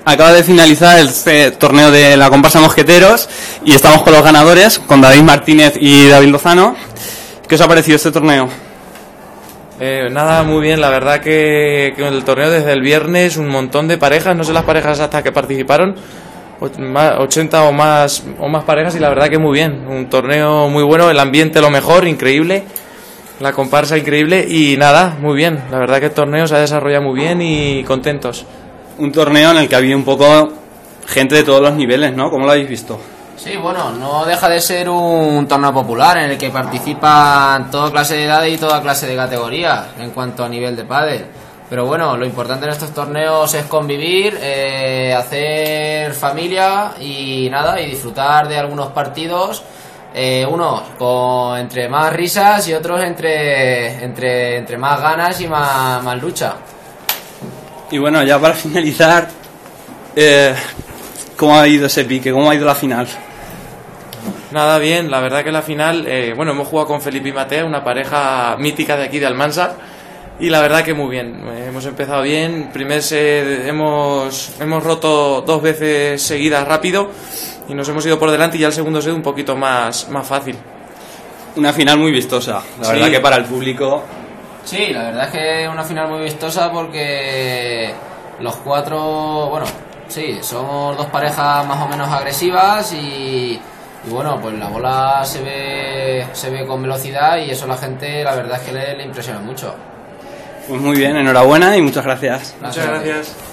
Acaba de finalizar el torneo de la comparsa Mosqueteros y estamos con los ganadores, con David Martínez y David Lozano. ¿Qué os ha parecido este torneo? Nada, muy bien, la verdad que el torneo desde el viernes un montón de parejas, no sé las parejas hasta que participaron, 80 o más parejas, y la verdad que muy bien, un torneo muy bueno, el ambiente lo mejor, increíble, la comparsa increíble y nada, muy bien, la verdad que el torneo se ha desarrollado muy bien y contentos. Un torneo en el que había un poco gente de todos los niveles, ¿no? ¿Cómo lo habéis visto? Sí, bueno, no deja de ser un torneo popular en el que participan toda clase de edades y toda clase de categorías en cuanto a nivel de pádel. Pero bueno, lo importante en estos torneos es convivir, hacer familia y nada, y disfrutar de algunos partidos, unos entre más risas y otros entre más ganas y más lucha. Y bueno, ya para finalizar, ¿cómo ha ido ese pique? ¿Cómo ha ido la final? Nada, bien, la verdad que la final, hemos jugado con Felipe y Mateo, una pareja mítica de aquí de Almansa, y la verdad que muy bien, hemos empezado bien, primer set hemos roto 2 veces seguidas rápido y nos hemos ido por delante, y ya el segundo set un poquito más fácil. Una final muy vistosa, la verdad que para el público... Sí, la verdad es que es una final muy vistosa porque los 4, bueno, sí, somos 2 parejas más o menos agresivas y bueno, pues la bola se ve con velocidad y eso a la gente la verdad es que le impresiona mucho. Pues muy bien, enhorabuena y muchas gracias. Muchas gracias.